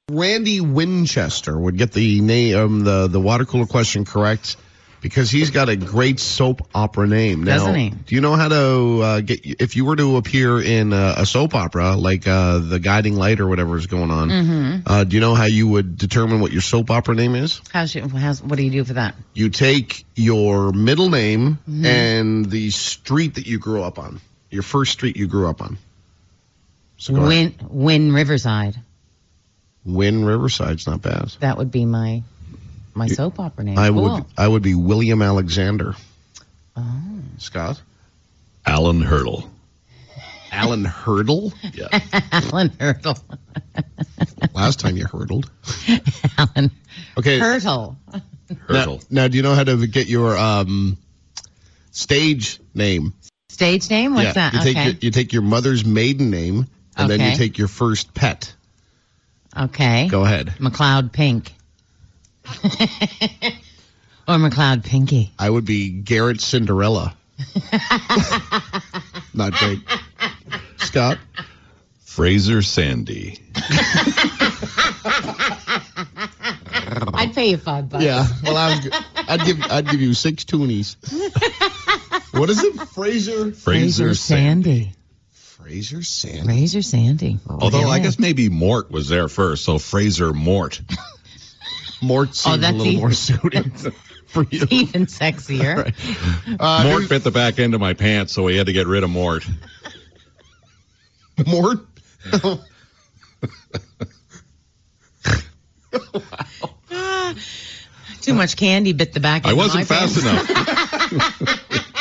Randy Winchester would get the name, the water cooler question correct because he's got a great soap opera name. Now, doesn't he? Do you know how to if you were to appear in a soap opera, like The Guiding Light or whatever is going on, do you know how you would determine what your soap opera name is? What do you do for that? You take your middle name and the street that you grew up on, your first street you grew up on. So Win Riverside. Win Riverside's not bad. That would be my soap opera name. I Cool. would be William Alexander. Oh. Scott? Alan Hurdle. Alan Hurdle? Yeah. Alan Hurdle. Last time you hurdled. Alan Okay. Hurdle. Hurdle. Now, do you know how to get your stage name? Stage name? What's that? You take your mother's maiden name, and then you take your first pet. Okay. Go ahead. McLeod Pink. Or McLeod Pinky. I would be Garrett Cinderella. Not great. Scott? Fraser Sandy. I'd pay you $5. Yeah. Well, I'd give you 6 toonies. What is it? Fraser Sandy. Fraser Sandy. Fraser Sandy. Although I guess maybe Mort was there first, so Fraser Mort. Mort seems a little more suited for you. Even sexier. Right. Mort bit the back end of my pants, so we had to get rid of Mort. Mort? Too much candy bit the back end I of wasn't my fast pants. enough.